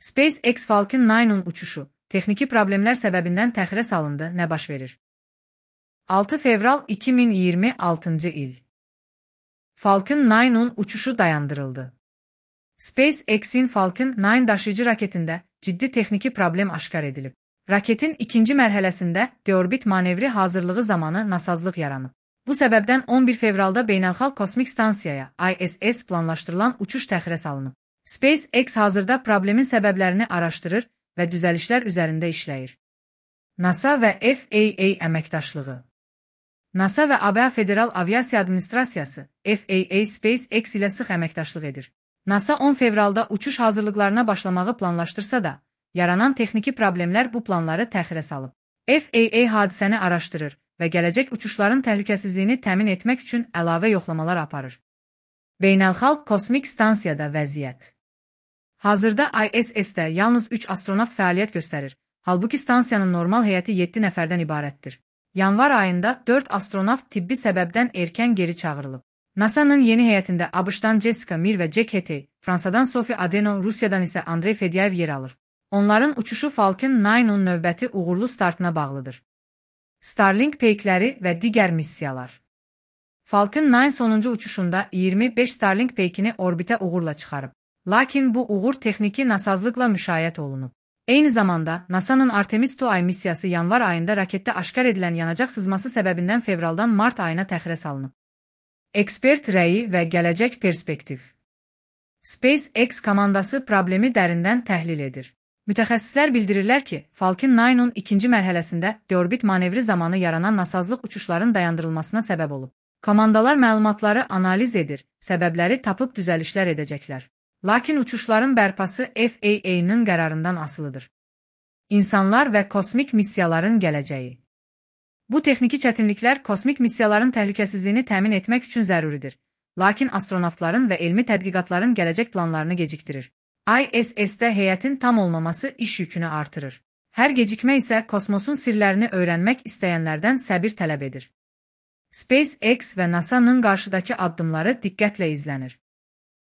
SpaceX Falcon 9'un uçuşu, texniki problemlər səbəbindən təxirə salındı, nə baş verir? 6 fevral 2026 il. Falcon 9'un uçuşu dayandırıldı. SpaceX'in Falcon 9 daşıyıcı raketində ciddi texniki problem aşkar edilib. Raketin ikinci mərhələsində deorbit manevri hazırlığı zamanı nasazlıq yaranıb. Bu səbəbdən 11 fevralda Beynəlxalq Kosmik Stansiyaya ISS planlaşdırılan uçuş təxirə salınıb. SpaceX hazırda problemin səbəblərini araşdırır və düzəlişlər üzərində işləyir. NASA və FAA əməkdaşlığı. NASA və ABŞ Federal Aviasiya Administrasiyası FAA SpaceX ilə sıx əməkdaşlıq edir. NASA 10 fevralda uçuş hazırlıqlarına başlamağı planlaşdırsa da, yaranan texniki problemlər bu planları təxirə salıb. FAA hadisəni araşdırır və gələcək uçuşların təhlükəsizliyini təmin etmək üçün əlavə yoxlamalar aparır. Beynəlxalq Kosmik Stansiyada vəziyyət. Hazırda ISS-də yalnız 3 astronavt fəaliyyət göstərir, halbuki stansiyanın normal heyəti 7 nəfərdən ibarətdir. Yanvar ayında 4 astronavt tibbi səbəbdən erkən geri çağırılıb. NASA'nın yeni heyətində ABŞ-dan Jessica Meir və Jack Hetty, Fransadan Sophie Adeno, Rusiyadan isə Andrey Fedyayev yer alır. Onların uçuşu Falcon 9'un növbəti uğurlu startına bağlıdır. Starlink peykləri və digər missiyalar. Falcon 9 sonuncu uçuşunda 25 Starlink peykini orbitə uğurla çıxarıb. Lakin bu uğur texniki nasazlıqla müşayiət olunub. Eyni zamanda NASA'nın Artemis II ay missiyası yanvar ayında raketdə aşkar edilən yanacaq sızması səbəbindən fevraldan mart ayına təxirə salınıb. Ekspert rəyi və gələcək perspektiv. SpaceX komandası problemi dərindən təhlil edir. Mütəxəssislər bildirirlər ki, Falcon 9'un ikinci mərhələsində deorbit manevri zamanı yaranan nasazlıq uçuşların dayandırılmasına səbəb olub. Komandalar məlumatları analiz edir, səbəbləri tapıb düzəlişlər edəcəklər. Lakin uçuşların bərpası FAA-nın qərarından asılıdır. İnsanlar və kosmik missiyaların gələcəyi. Bu texniki çətinliklər kosmik missiyaların təhlükəsizliyini təmin etmək üçün zəruridir. Lakin astronavtların və elmi tədqiqatların gələcək planlarını gecikdirir. ISS-də heyətin tam olmaması iş yükünü artırır. Hər gecikmə isə kosmosun sirlərini öyrənmək istəyənlərdən səbir tələb edir. SpaceX və NASA'nın qarşıdakı addımları diqqətlə izlənir.